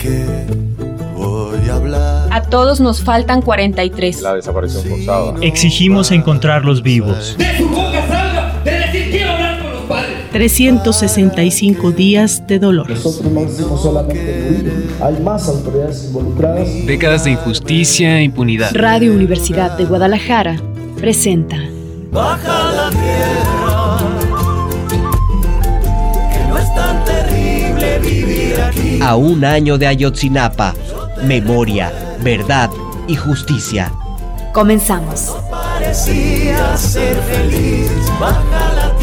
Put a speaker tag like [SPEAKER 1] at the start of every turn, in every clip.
[SPEAKER 1] qué voy a hablar?
[SPEAKER 2] A todos nos faltan 43.
[SPEAKER 3] La desaparición forzada.
[SPEAKER 4] Exigimos encontrarlos vivos.
[SPEAKER 5] De su boca salga de decir quiero hablar con los padres.
[SPEAKER 6] 365 días de dolor.
[SPEAKER 7] Nosotros no decimos solamente morir, hay más autoridades involucradas.
[SPEAKER 8] Décadas de injusticia e impunidad.
[SPEAKER 9] Radio Universidad de Guadalajara presenta
[SPEAKER 1] Baja la tierra, que no es tan terrible vivir aquí.
[SPEAKER 10] A un año de Ayotzinapa, memoria, verdad y justicia.
[SPEAKER 9] Comenzamos.
[SPEAKER 1] Parecía ser feliz. Baja la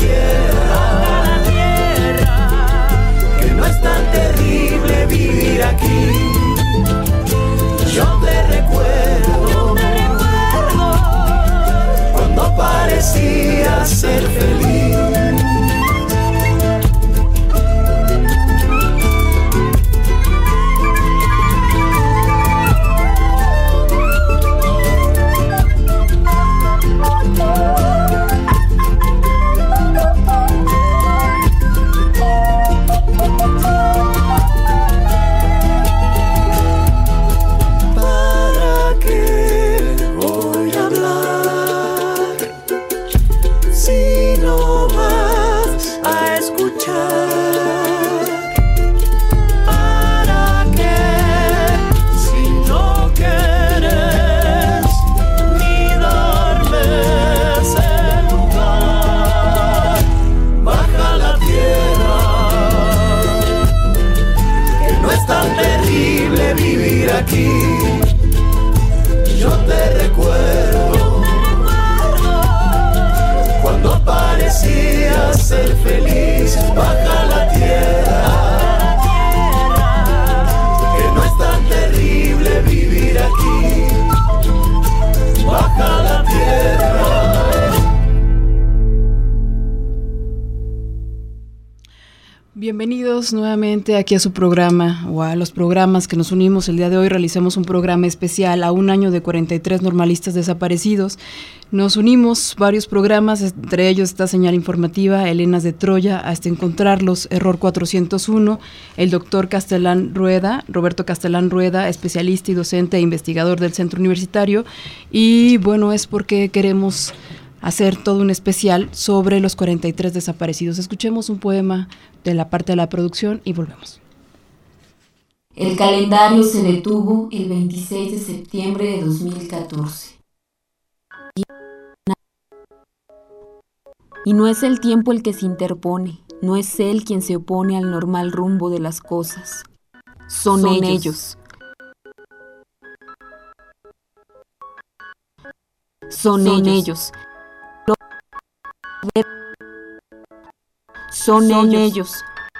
[SPEAKER 1] tierra, que no es tan terrible vivir aquí. Yo te recuerdo cuando parecía ser feliz. Aquí yo te recuerdo cuando parecía ser feliz. Baja la tierra, que no es tan terrible vivir aquí. Baja la tierra.
[SPEAKER 11] Bienvenidos nuevamente aquí a su programa o a los programas que nos unimos. El día de hoy realizamos un programa especial a un año de 43 normalistas desaparecidos. Nos unimos varios programas, entre ellos esta señal informativa, Helenas de Troya, hasta encontrarlos, Error 401, el doctor Roberto Castellán Rueda, especialista y docente e investigador del Centro Universitario. Y bueno, es porque queremos hacer todo un especial sobre los 43 desaparecidos. Escuchemos un poema de la parte de la producción y volvemos.
[SPEAKER 12] El calendario se detuvo el 26 de septiembre de 2014. Y no es el tiempo el que se interpone, no es él quien se opone al normal rumbo de las cosas. Son ellos. Son ellos. Son ellos.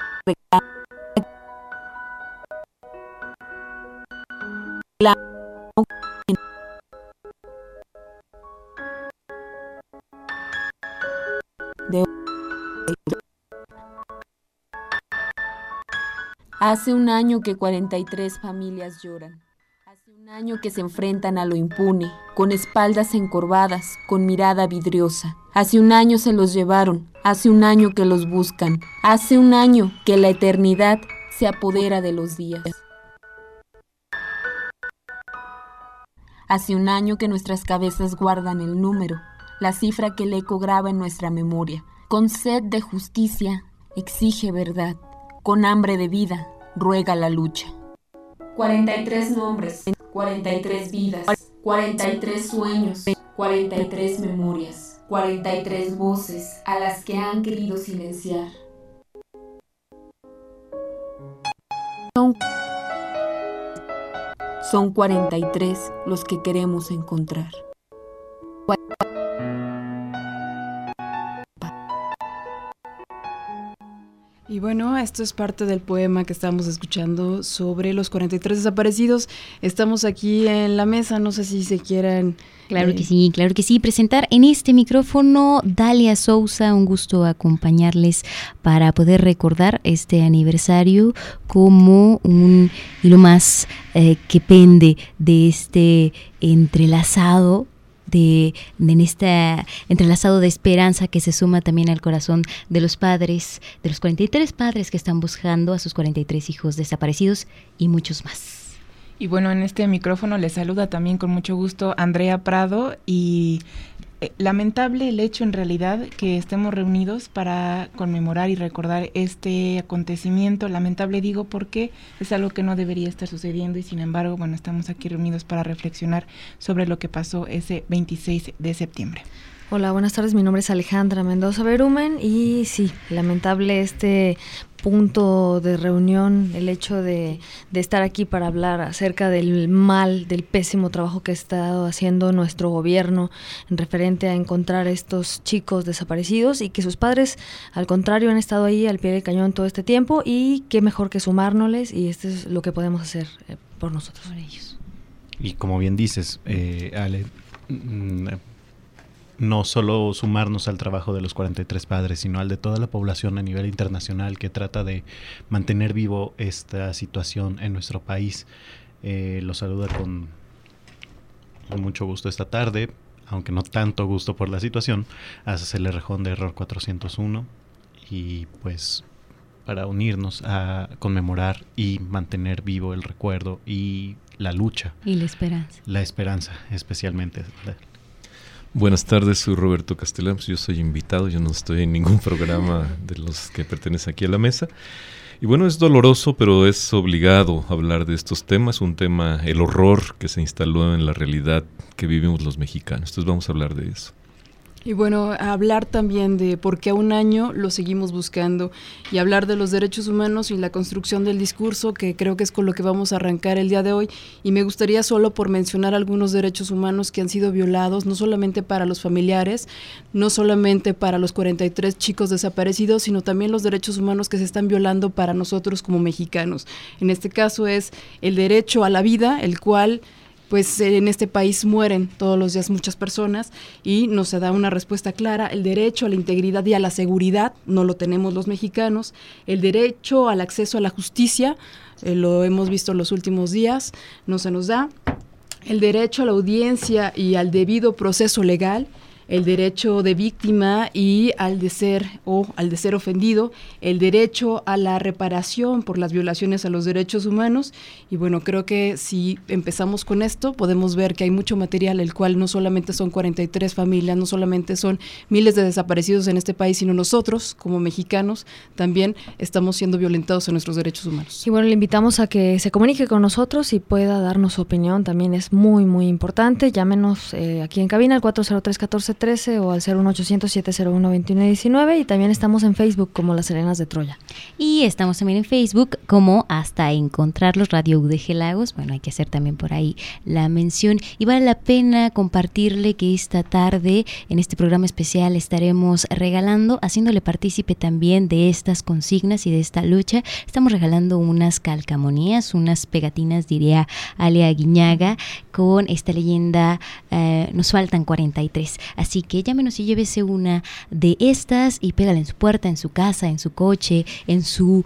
[SPEAKER 12] Hace un año que 43 familias lloran. Hace un año que se enfrentan a lo impune, con espaldas encorvadas, con mirada vidriosa. Hace un año se los llevaron, hace un año que los buscan, hace un año que la eternidad se apodera de los días. Hace un año que nuestras cabezas guardan el número, la cifra que el eco graba en nuestra memoria. Con sed de justicia, exige verdad, con hambre de vida, ruega la lucha. 43 nombres, 43 vidas, 43 sueños, 43 memorias, 43 voces a las que han querido silenciar. Son 43 los que queremos encontrar.
[SPEAKER 11] Y bueno, esto es parte del poema que estamos escuchando sobre los 43 desaparecidos. Estamos aquí en la mesa, no sé si se quieran...
[SPEAKER 13] Claro que sí. Presentar en este micrófono Dalia Sousa, un gusto acompañarles para poder recordar este aniversario como un hilo más que pende de este entrelazado en este entrelazado de esperanza que se suma también al corazón de los padres, de los 43 padres que están buscando a sus 43 hijos desaparecidos y muchos más.
[SPEAKER 3] Y bueno, en este micrófono les saluda también con mucho gusto Andrea Prado, y lamentable el hecho en realidad que estemos reunidos para conmemorar y recordar este acontecimiento. Lamentable digo porque es algo que no debería estar sucediendo y sin embargo, bueno, estamos aquí reunidos para reflexionar sobre lo que pasó ese 26 de septiembre.
[SPEAKER 14] Hola, buenas tardes, mi nombre es Alejandra Mendoza Berumen y sí, lamentable este punto de reunión, el hecho de estar aquí para hablar acerca del mal, del pésimo trabajo que ha estado haciendo nuestro gobierno en referente a encontrar estos chicos desaparecidos y que sus padres, al contrario, han estado ahí al pie del cañón todo este tiempo y qué mejor que sumárnosles y esto es lo que podemos hacer por nosotros. Por ellos.
[SPEAKER 15] Y como bien dices, Ale, no solo sumarnos al trabajo de los 43 padres, sino al de toda la población a nivel internacional que trata de mantener vivo esta situación en nuestro país. Los saluda con mucho gusto esta tarde, aunque no tanto gusto por la situación, a Cecilia Rejón de Error 401, y pues para unirnos a conmemorar y mantener vivo el recuerdo y la lucha.
[SPEAKER 13] Y la esperanza.
[SPEAKER 15] La esperanza, especialmente.
[SPEAKER 16] Buenas tardes, soy Roberto Castellanos, yo soy invitado, yo no estoy en ningún programa de los que pertenecen aquí a la mesa. Y bueno, es doloroso, pero es obligado hablar de estos temas, un tema, el horror que se instaló en la realidad que vivimos los mexicanos. Entonces vamos a hablar de eso.
[SPEAKER 11] Y bueno, hablar también de por qué a un año lo seguimos buscando y hablar de los derechos humanos y la construcción del discurso, que creo que es con lo que vamos a arrancar el día de hoy. Y me gustaría solo por mencionar algunos derechos humanos que han sido violados, no solamente para los familiares, no solamente para los 43 chicos desaparecidos, sino también los derechos humanos que se están violando para nosotros como mexicanos. En este caso es el derecho a la vida, el cual pues en este país mueren todos los días muchas personas y no se da una respuesta clara. El derecho a la integridad y a la seguridad no lo tenemos los mexicanos. El derecho al acceso a la justicia, lo hemos visto en los últimos días, no se nos da. El derecho a la audiencia y al debido proceso legal, el derecho de víctima y al de ser ofendido, el derecho a la reparación por las violaciones a los derechos humanos. Y bueno, creo que si empezamos con esto, podemos ver que hay mucho material, el cual no solamente son 43 familias, no solamente son miles de desaparecidos en este país, sino nosotros, como mexicanos, también estamos siendo violentados en nuestros derechos humanos.
[SPEAKER 14] Y bueno, le invitamos a que se comunique con nosotros y pueda darnos su opinión, también es muy, muy importante. Llámenos aquí en cabina al 403-1413 o al 01800-701-2119 y también estamos en Facebook como Las Serenas de Troya.
[SPEAKER 13] Y estamos también en Facebook como Hasta Encontrarlos, Radio UDG Lagos. Bueno, hay que hacer también por ahí la mención y vale la pena compartirle que esta tarde en este programa especial estaremos regalando, haciéndole partícipe también de estas consignas y de esta lucha. Estamos regalando unas calcamonías, unas pegatinas, diría Ale Aguiñaga, con esta leyenda nos faltan 43. Así que llámenos y llévese una de estas y pégala en su puerta, en su casa, en su coche, en su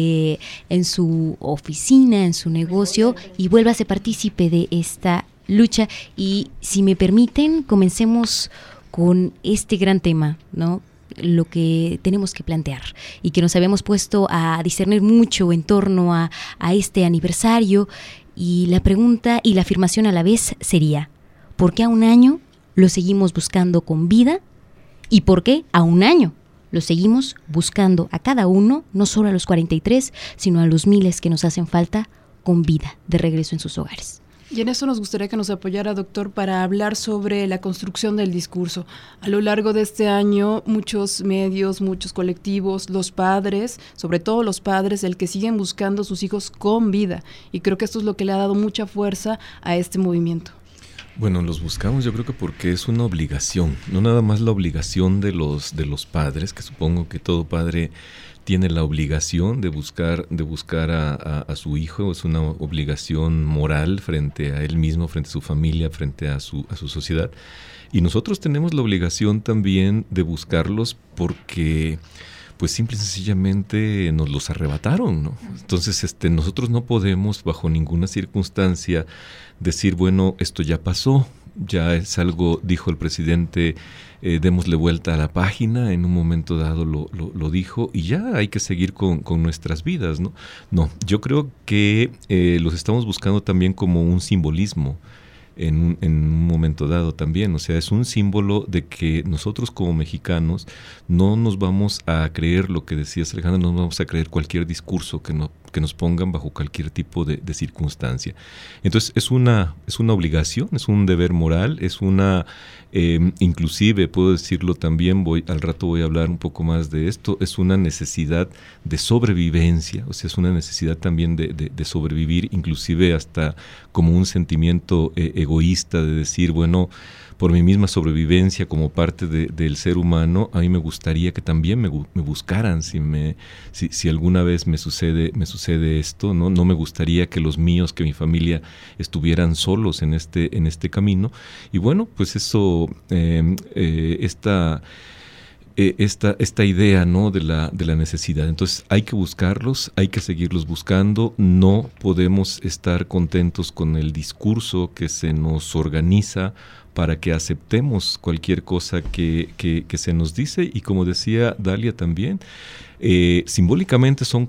[SPEAKER 13] oficina, en su negocio y vuélvase partícipe de esta lucha. Y si me permiten, comencemos con este gran tema, ¿no? Lo que tenemos que plantear y que nos habíamos puesto a discernir mucho en torno a este aniversario. Y la pregunta y la afirmación a la vez sería: ¿por qué a un año lo seguimos buscando con vida? ¿Y por qué a un año lo seguimos buscando a cada uno, no solo a los 43, sino a los miles que nos hacen falta con vida, de regreso en sus hogares?
[SPEAKER 11] Y en eso nos gustaría que nos apoyara, doctor, para hablar sobre la construcción del discurso. A lo largo de este año, muchos medios, muchos colectivos, los padres, sobre todo los padres, el que siguen buscando a sus hijos con vida. Y creo que esto es lo que le ha dado mucha fuerza a este movimiento.
[SPEAKER 16] Bueno, los buscamos yo creo que porque es una obligación, no nada más la obligación de los padres, que supongo que todo padre tiene la obligación de buscar a su hijo, es una obligación moral frente a él mismo, frente a su familia, frente a su sociedad. Y nosotros tenemos la obligación también de buscarlos porque pues simple y sencillamente nos los arrebataron, ¿no? Entonces, nosotros no podemos bajo ninguna circunstancia decir, bueno, esto ya pasó, ya es algo, dijo el presidente, démosle vuelta a la página, en un momento dado lo dijo, y ya hay que seguir con nuestras vidas, ¿no? No, yo creo que los estamos buscando también como un simbolismo, en un momento dado también, o sea, es un símbolo de que nosotros como mexicanos no nos vamos a creer lo que decías, Alejandra, no nos vamos a creer cualquier discurso que nos pongan bajo cualquier tipo de circunstancia. Entonces es una obligación, es un deber moral, es una, inclusive puedo decirlo también, al rato voy a hablar un poco más de esto, es una necesidad de sobrevivencia, o sea, es una necesidad también de sobrevivir, inclusive hasta como un sentimiento egoísta de decir, bueno, por mi misma sobrevivencia como parte del ser humano, a mí me gustaría que también me buscaran si alguna vez me sucede esto, ¿no? No me gustaría que los míos, que mi familia estuvieran solos en este camino. Y bueno, pues eso, esta idea, ¿no?, de la necesidad. Entonces hay que buscarlos, hay que seguirlos buscando, no podemos estar contentos con el discurso que se nos organiza para que aceptemos cualquier cosa que se nos dice, y como decía Dalia también, simbólicamente son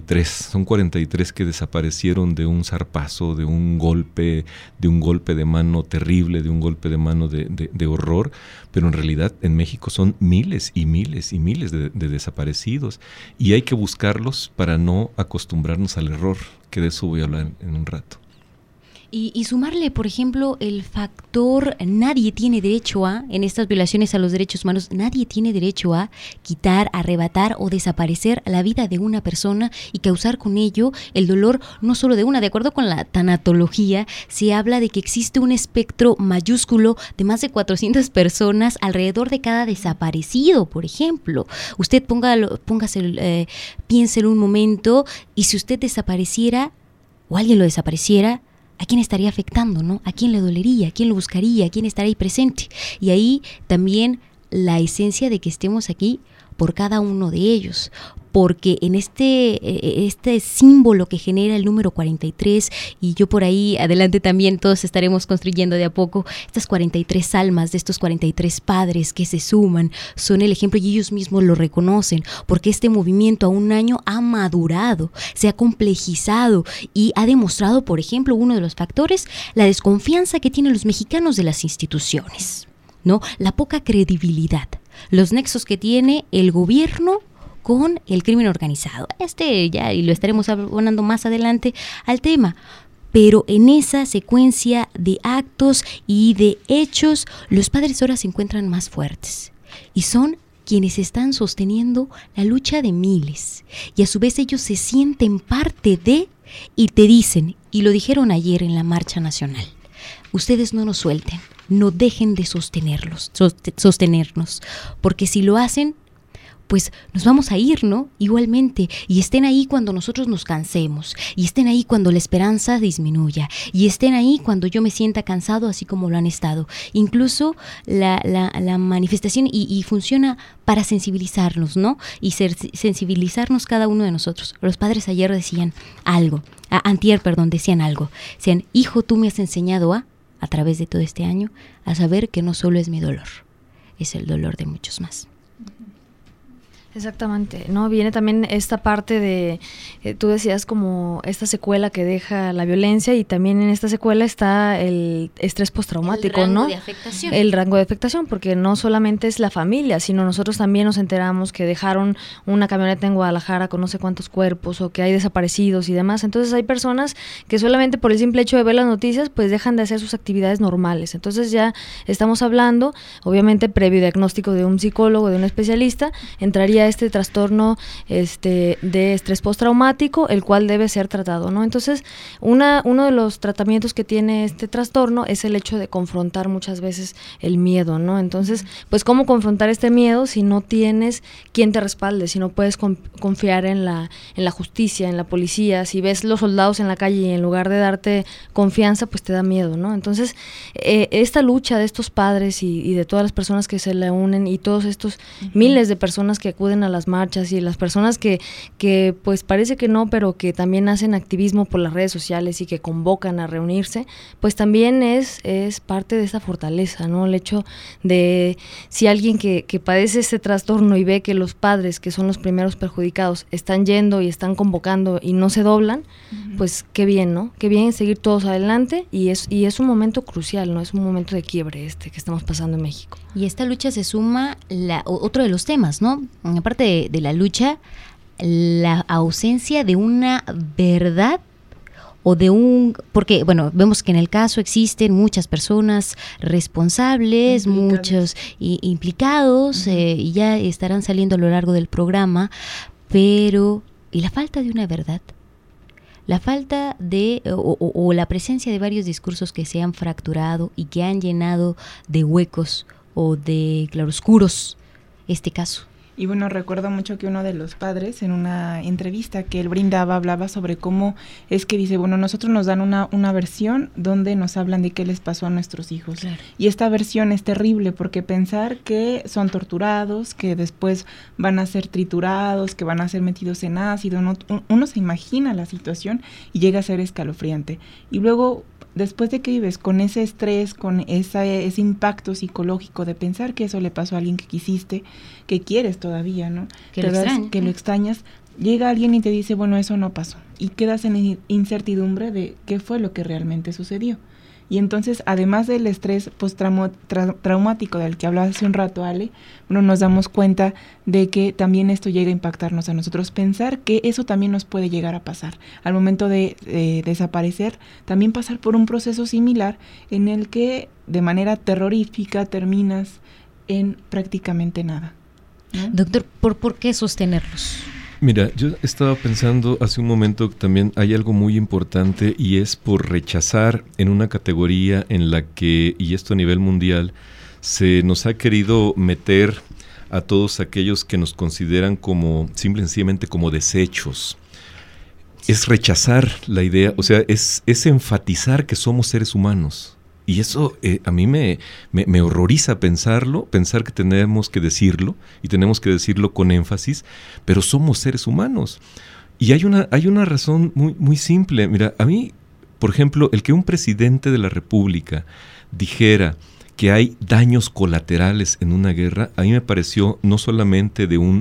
[SPEAKER 16] 43 que desaparecieron de un zarpazo, de un golpe de mano terrible, de un golpe de mano de horror, pero en realidad en México son miles y miles y miles de desaparecidos, y hay que buscarlos para no acostumbrarnos al error, que de eso voy a hablar en un rato.
[SPEAKER 13] Y sumarle, por ejemplo, el factor nadie tiene derecho a, en estas violaciones a los derechos humanos, nadie tiene derecho a quitar, arrebatar o desaparecer la vida de una persona y causar con ello el dolor no solo de una. De acuerdo con la tanatología, se habla de que existe un espectro mayúsculo de más de 400 personas alrededor de cada desaparecido, por ejemplo. Usted piénselo un momento, y si usted desapareciera o alguien lo desapareciera, ¿a quién estaría afectando, no? ¿A quién le dolería? ¿A quién lo buscaría? ¿A quién estaría ahí presente? Y ahí también la esencia de que estemos aquí por cada uno de ellos, porque en este símbolo que genera el número 43, y yo por ahí adelante también todos estaremos construyendo de a poco estas 43 almas de estos 43 padres que se suman, son el ejemplo, y ellos mismos lo reconocen, porque este movimiento a un año ha madurado, se ha complejizado y ha demostrado, por ejemplo, uno de los factores, la desconfianza que tienen los mexicanos de las instituciones, ¿no? La poca credibilidad, los nexos que tiene el gobierno con el crimen organizado. Ya, y lo estaremos abonando más adelante al tema. Pero en esa secuencia de actos y de hechos, los padres ahora se encuentran más fuertes. Y son quienes están sosteniendo la lucha de miles. Y a su vez ellos se sienten parte de, y te dicen, y lo dijeron ayer en la Marcha Nacional, ustedes no nos suelten, no dejen de sostenernos, porque si lo hacen, pues nos vamos a ir, ¿no? Igualmente, y estén ahí cuando nosotros nos cansemos, y estén ahí cuando la esperanza disminuya, y estén ahí cuando yo me sienta cansado, así como lo han estado. Incluso la manifestación, y funciona para sensibilizarnos, ¿no? Y sensibilizarnos cada uno de nosotros. Los padres ayer decían algo, decían algo. Decían, hijo, tú me has enseñado a través de todo este año, a saber que no solo es mi dolor, es el dolor de muchos más.
[SPEAKER 14] Exactamente, ¿no? Viene también esta parte de, tú decías como esta secuela que deja la violencia, y también en esta secuela está el estrés postraumático, ¿no? El rango de afectación, porque no solamente es la familia, sino nosotros también nos enteramos que dejaron una camioneta en Guadalajara con no sé cuántos cuerpos, o que hay desaparecidos y demás. Entonces hay personas que solamente por el simple hecho de ver las noticias, pues dejan de hacer sus actividades normales. Entonces ya estamos hablando, obviamente previo diagnóstico de un psicólogo, de un especialista, entraría este trastorno de estrés postraumático, el cual debe ser tratado, ¿no? Entonces, uno de los tratamientos que tiene este trastorno es el hecho de confrontar muchas veces el miedo, ¿no? Entonces, pues, ¿cómo confrontar este miedo si no tienes quien te respalde, si no puedes confiar en la justicia, en la policía? Si ves los soldados en la calle y en lugar de darte confianza, pues te da miedo, ¿no? Entonces, esta lucha de estos padres y de todas las personas que se le unen, y todos estos miles de personas que acuden acuden a las marchas y las personas que pues parece que no, pero que también hacen activismo por las redes sociales y que convocan a reunirse, pues también es parte de esa fortaleza, ¿no? El hecho de si alguien que padece este trastorno y ve que los padres, que son los primeros perjudicados, están yendo y están convocando y no se doblan, pues qué bien, ¿no? Qué bien seguir todos adelante y es un momento crucial, ¿no? Es un momento de quiebre que estamos pasando en México.
[SPEAKER 13] Y esta lucha se suma otro de los temas, ¿no? Aparte de la lucha, la ausencia de una verdad o porque, bueno, vemos que en el caso existen muchas personas responsables, muchos implicados, y ya estarán saliendo a lo largo del programa, pero ¿y la falta de una verdad? La falta de, o la presencia de varios discursos que se han fracturado y que han llenado de huecos o de claroscuros este caso.
[SPEAKER 3] Y bueno, recuerdo mucho que uno de los padres en una entrevista que él brindaba hablaba sobre cómo es que dice, bueno, nosotros nos dan una versión donde nos hablan de qué les pasó a nuestros hijos. Claro. Y esta versión es terrible porque pensar que son torturados, que después van a ser triturados, que van a ser metidos en ácido, uno se imagina la situación y llega a ser escalofriante. Y luego, después de que vives con ese estrés, con ese impacto psicológico de pensar que eso le pasó a alguien que quisiste, que quieres todavía, ¿no? Que lo extrañas, llega alguien y te dice, bueno, eso no pasó. Y quedas en incertidumbre de qué fue lo que realmente sucedió. Y entonces, además del estrés postraumático del que hablaba hace un rato, Ale, bueno, nos damos cuenta de que también esto llega a impactarnos a nosotros. Pensar que eso también nos puede llegar a pasar. Al momento de desaparecer, también pasar por un proceso similar en el que de manera terrorífica terminas en prácticamente nada, ¿no?
[SPEAKER 13] Doctor, ¿por qué sostenerlos?
[SPEAKER 16] Mira, yo estaba pensando hace un momento que también hay algo muy importante y es por rechazar en una categoría en la que, y esto a nivel mundial, se nos ha querido meter a todos aquellos que nos consideran como, simple y sencillamente como desechos. Es rechazar la idea, o sea, es enfatizar que somos seres humanos. Y eso a mí me horroriza pensar que tenemos que decirlo, y tenemos que decirlo con énfasis, pero somos seres humanos. Y hay una razón muy, muy simple. Mira, a mí, por ejemplo, el que un presidente de la República dijera que hay daños colaterales en una guerra, a mí me pareció no solamente de un